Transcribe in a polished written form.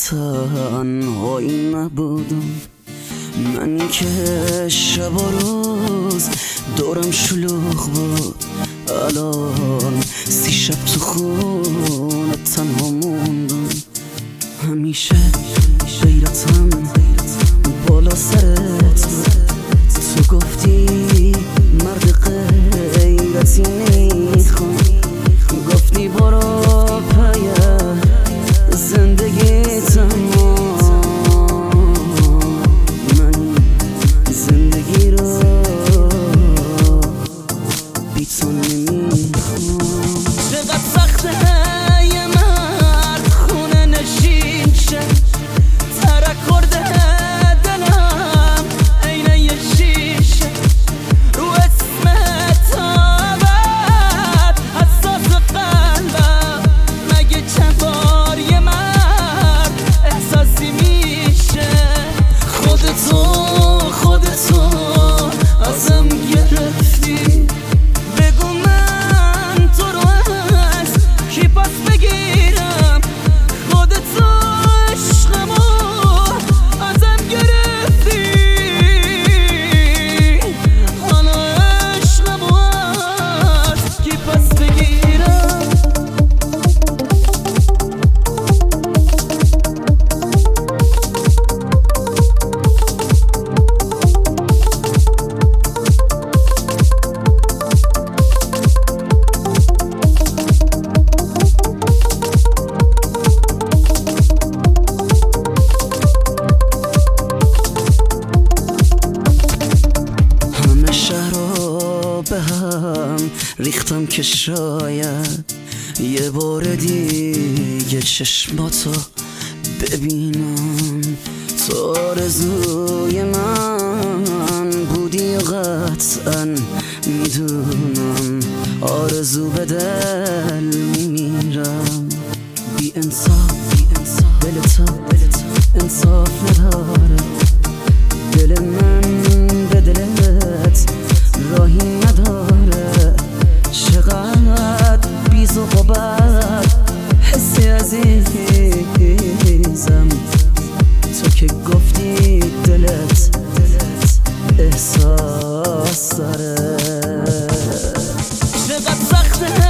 تنهایی نبودم، من که شب و روز دورم شلوغ بود. الان 30 شب تو خونه تنها موندم. همیشه غیرتم بالا سرت، تو گفتی مرد غیرتی نیخوام، گفتی برو پای زندگیتم. من زندگی رو بی تو نمیخوام. چقدر سخته یه مرد خونه نشین شه، ترک خورده دلم عین یه شیشه، رو اسمت آبد حساس قلبم. مگه چند بار یه مرد احساسی میشه؟ خودتو ازم گرفتی، بگو من تو رو از کی پس بگیرم؟ خودتو عشقمو ازم گرفتی، حالا عشقمو از کی پس بگیرم؟ به هم ریختم که شاید یه بار دیگه چشماتو ببینم. تو آرزوی من بودی و قطعا میدونم آرزو به دل میمیرم. بی انصاف دل تو انصاف نداره، دل من به دلت راهی نداره. چقدر بیز و قبر حسی عزیزم، تو که گفتی دلت احساس داره. چقدر سخته